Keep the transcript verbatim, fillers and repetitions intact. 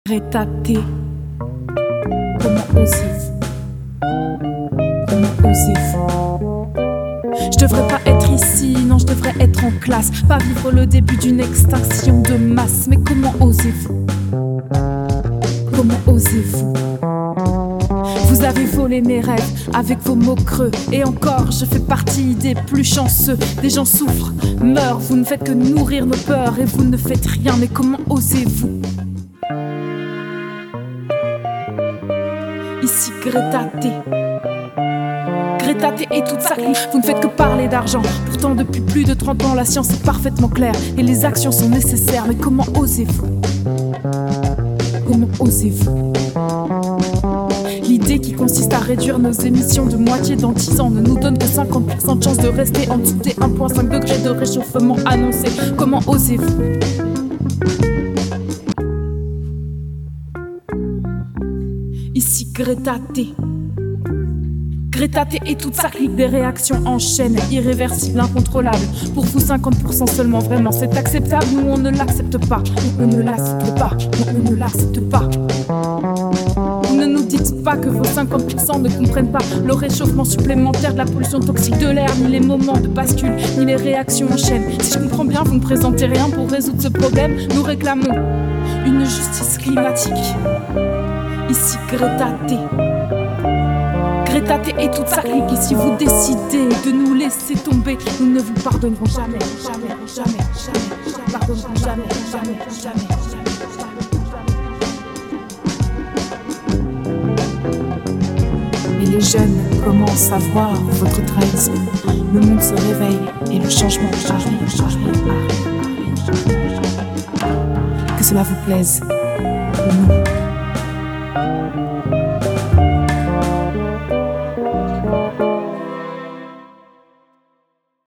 Greta T. Comment osez-vous? Comment osez-vous? Je devrais pas être ici, non je devrais être en classe. Pas vivre le début d'une extinction de masse. Mais comment osez-vous? Comment osez-vous? Vous avez volé mes rêves avec vos mots creux. Et encore, je fais partie des plus chanceux. Des gens souffrent, meurent, vous ne faites que nourrir nos peurs. Et vous ne faites rien, mais comment osez-vous? Ici Greta T. Greta T et toute sa clique. Vous ne faites que parler d'argent. Pourtant depuis plus de trente ans la science est parfaitement claire. Et les actions sont nécessaires. Mais comment osez-vous? Comment osez-vous? L'idée qui consiste à réduire nos émissions de moitié dans dix ans ne nous donne que cinquante pour cent de chance de rester en dessous des un virgule cinq degrés de réchauffement annoncé. Comment osez-vous? Ici Greta T. Greta T et toute sa clique, des réactions en chaîne, irréversibles, incontrôlables. Pour vous, cinquante pour cent seulement, vraiment, c'est acceptable. Nous, on ne l'accepte pas. Nous, on ne l'accepte pas. Nous, on ne l'accepte pas. Vous ne nous dites pas que vos cinquante pour cent ne comprennent pas le réchauffement supplémentaire de la pollution toxique de l'air, ni les moments de bascule, ni les réactions en chaîne. Si je comprends bien, vous ne présentez rien pour résoudre ce problème. Nous réclamons une justice climatique. Ici Greta T. Greta T et toute sa clique. Et si vous décidez de nous laisser tomber, nous ne vous pardonnerons jamais, jamais, jamais, jamais, jamais, pardonnerons jamais, jamais, jamais, jamais. Et les jeunes commencent à voir votre trahison. Le monde se réveille et le changement arrive, arrive, arrive, arrive. Que cela vous plaise ou non. Thank you.